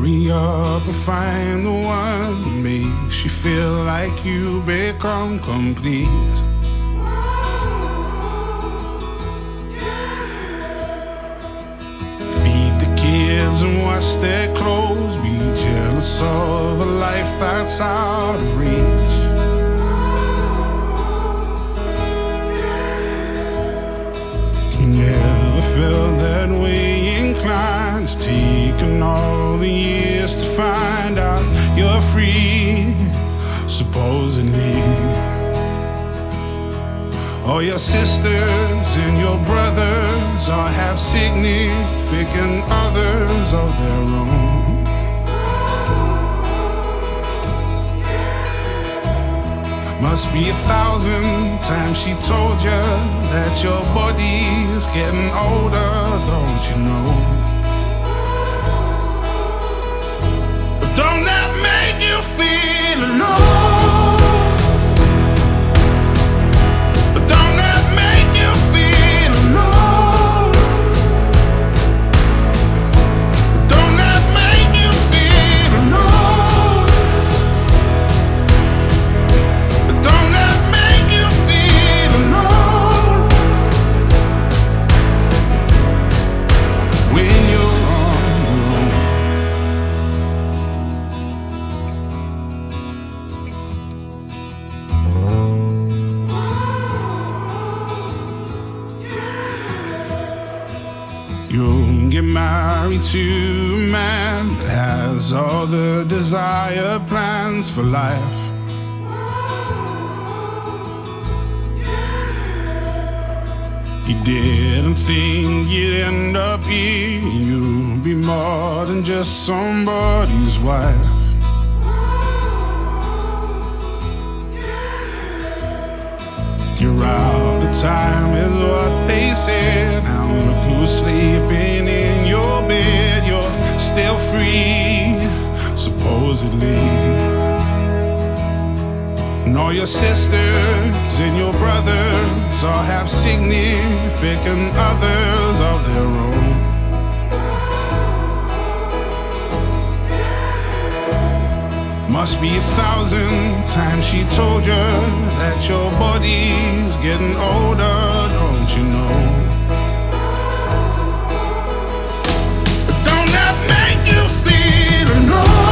Hurry up and find the one that makes you feel like you become complete. Feed the kids and wash their clothes. Be jealous of a life that's out of reach. You never felt that way inclined. It's taken all the years to find out you're free, supposedly. All your sisters and your brothers all have significant others of their own. Must be 1,000 times she told you that your body is getting older, don't you know? But don't that make you feel alone? But don't that make you feel alone? Don't that make you feel alone? Don't that make you feel alone? When you're on your own. You'll get married to a man that has all the desired plans for life. You didn't think you'd end up here. You'll be more than just somebody's wife. You're out of time is what they said. Now look who's sleeping in your bed. You're still free, supposedly. And all your sisters and your brothers all have significant others of their own. Must be 1,000 times she told you that your body's getting older, don't you know? But don't that make you feel alone?